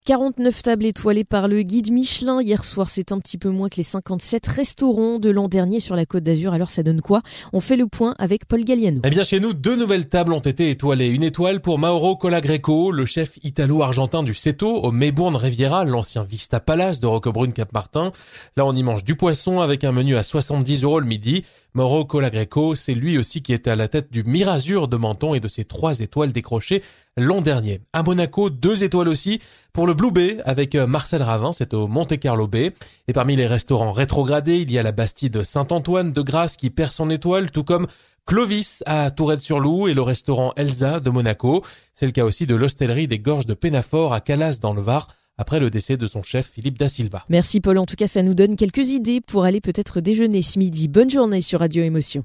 49 tables étoilées par le guide Michelin. Hier soir, c'est un petit peu moins que les 57 restaurants de l'an dernier sur la Côte d'Azur. Alors ça donne quoi ? On fait le point avec Paul Galliano. Eh bien chez nous, 2 nouvelles tables ont été étoilées. Une étoile pour Mauro Colagreco, le chef italo-argentin du Seto au Maybourne Riviera, l'ancien Vista Palace de Roquebrune Cap-Martin. Là, on y mange du poisson avec un menu à 70 € le midi. Mauro Colagreco, c'est lui aussi qui était à la tête du Mirazur de Menton et de ses 3 étoiles décrochées l'an dernier. À Monaco, 2 étoiles aussi pour le Blue Bay avec Marcel Ravin, c'est au Monte Carlo Bay. Et parmi les restaurants rétrogradés, il y a la Bastide Saint-Antoine de Grasse qui perd son étoile, tout comme Clovis à Tourette-sur-Loup et le restaurant Elsa de Monaco. C'est le cas aussi de l'hostellerie des Gorges de Pénafort à Calas dans le Var, après le décès de son chef Philippe Da Silva. Merci Paul, en tout cas ça nous donne quelques idées pour aller peut-être déjeuner ce midi. Bonne journée sur Radio Émotion.